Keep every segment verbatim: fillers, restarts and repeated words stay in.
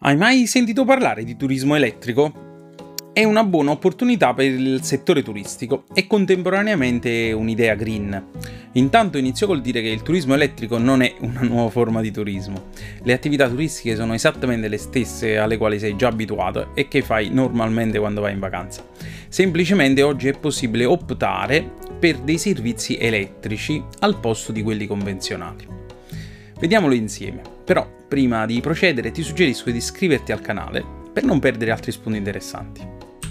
Hai mai sentito parlare di turismo elettrico? È una buona opportunità per il settore turistico e contemporaneamente un'idea green. Intanto inizio col dire che il turismo elettrico non è una nuova forma di turismo. Le attività turistiche sono esattamente le stesse alle quali sei già abituato e che fai normalmente quando vai in vacanza. Semplicemente oggi è possibile optare per dei servizi elettrici al posto di quelli convenzionali. Vediamolo insieme, però prima di procedere ti suggerisco di iscriverti al canale per non perdere altri spunti interessanti.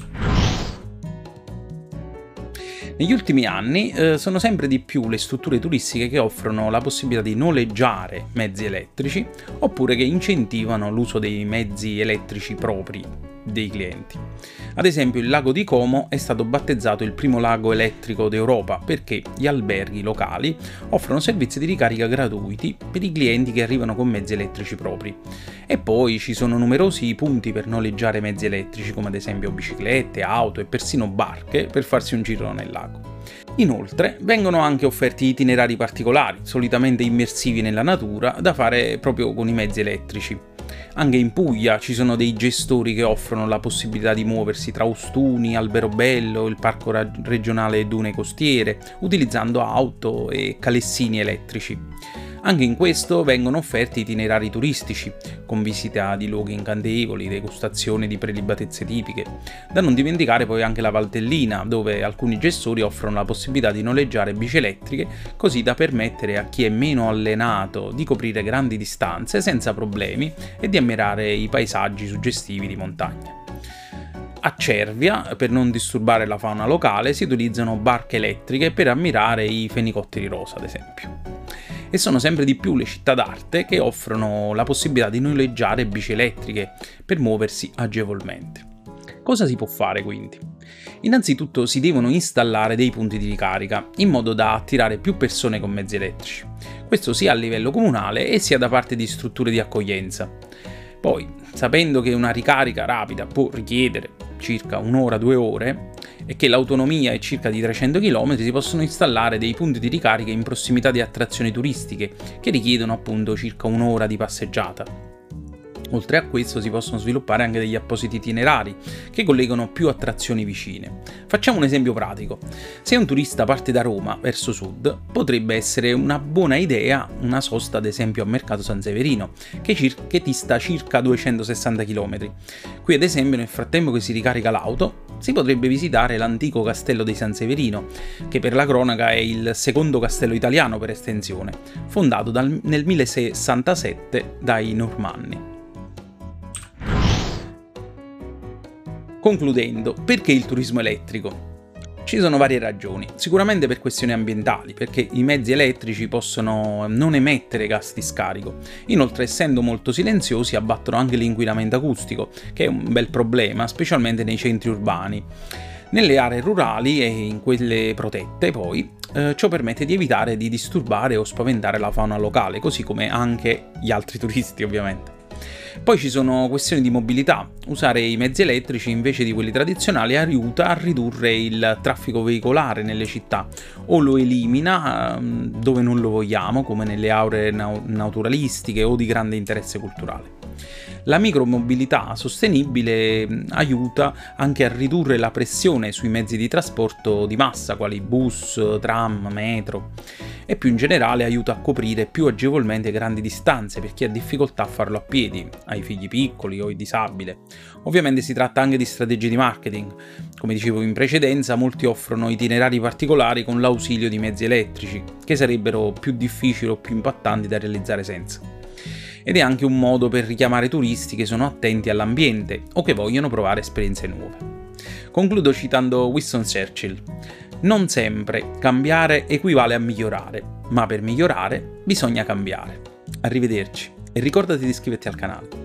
Negli ultimi anni eh, sono sempre di più le strutture turistiche che offrono la possibilità di noleggiare mezzi elettrici oppure che incentivano l'uso dei mezzi elettrici propri dei clienti. Ad esempio, il lago di Como è stato battezzato il primo lago elettrico d'Europa perché gli alberghi locali offrono servizi di ricarica gratuiti per i clienti che arrivano con mezzi elettrici propri. E poi ci sono numerosi punti per noleggiare mezzi elettrici, come ad esempio biciclette, auto e persino barche per farsi un giro nel lago. Inoltre vengono anche offerti itinerari particolari, solitamente immersivi nella natura, da fare proprio con i mezzi elettrici. Anche in Puglia ci sono dei gestori che offrono la possibilità di muoversi tra Ostuni, Alberobello, il parco regionale Dune Costiere, utilizzando auto e calessini elettrici. Anche in questo vengono offerti itinerari turistici, con visita di luoghi incantevoli, degustazioni di prelibatezze tipiche. Da non dimenticare poi anche la Valtellina, dove alcuni gestori offrono la possibilità di noleggiare bici elettriche, così da permettere a chi è meno allenato di coprire grandi distanze senza problemi e di ammirare i paesaggi suggestivi di montagna. A Cervia, per non disturbare la fauna locale, si utilizzano barche elettriche per ammirare i fenicotteri rosa, ad esempio. E sono sempre di più le città d'arte che offrono la possibilità di noleggiare bici elettriche per muoversi agevolmente. Cosa si può fare quindi? Innanzitutto si devono installare dei punti di ricarica in modo da attirare più persone con mezzi elettrici. Questo sia a livello comunale e sia da parte di strutture di accoglienza. Poi, sapendo che una ricarica rapida può richiedere circa un'ora, due ore e che l'autonomia è circa di trecento chilometri, si possono installare dei punti di ricarica in prossimità di attrazioni turistiche che richiedono appunto circa un'ora di passeggiata. Oltre a questo si possono sviluppare anche degli appositi itinerari che collegano più attrazioni vicine. Facciamo un esempio pratico. Se un turista parte da Roma verso sud, potrebbe essere una buona idea una sosta ad esempio a Mercato San Severino, che, cir- che dista circa duecentosessanta chilometri. Qui ad esempio nel frattempo che si ricarica l'auto, si potrebbe visitare l'antico castello di San Severino, che per la cronaca è il secondo castello italiano per estensione, fondato dal- nel millesessantasette dai Normanni. Concludendo, perché il turismo elettrico? Ci sono varie ragioni, sicuramente per questioni ambientali, perché i mezzi elettrici possono non emettere gas di scarico. Inoltre, essendo molto silenziosi, abbattono anche l'inquinamento acustico, che è un bel problema, specialmente nei centri urbani. Nelle aree rurali e in quelle protette, poi, eh, ciò permette di evitare di disturbare o spaventare la fauna locale, così come anche gli altri turisti, ovviamente. Poi ci sono questioni di mobilità. Usare i mezzi elettrici invece di quelli tradizionali aiuta a ridurre il traffico veicolare nelle città o lo elimina dove non lo vogliamo, come nelle aree naturalistiche o di grande interesse culturale. La micromobilità sostenibile aiuta anche a ridurre la pressione sui mezzi di trasporto di massa, quali bus, tram, metro, e più in generale aiuta a coprire più agevolmente grandi distanze per chi ha difficoltà a farlo a piedi, ha i figli piccoli o è disabile. Ovviamente si tratta anche di strategie di marketing. Come dicevo in precedenza, molti offrono itinerari particolari con l'ausilio di mezzi elettrici, che sarebbero più difficili o più impattanti da realizzare senza. Ed è anche un modo per richiamare turisti che sono attenti all'ambiente o che vogliono provare esperienze nuove. Concludo citando Winston Churchill: non sempre cambiare equivale a migliorare, ma per migliorare bisogna cambiare. Arrivederci e ricordati di iscriverti al canale.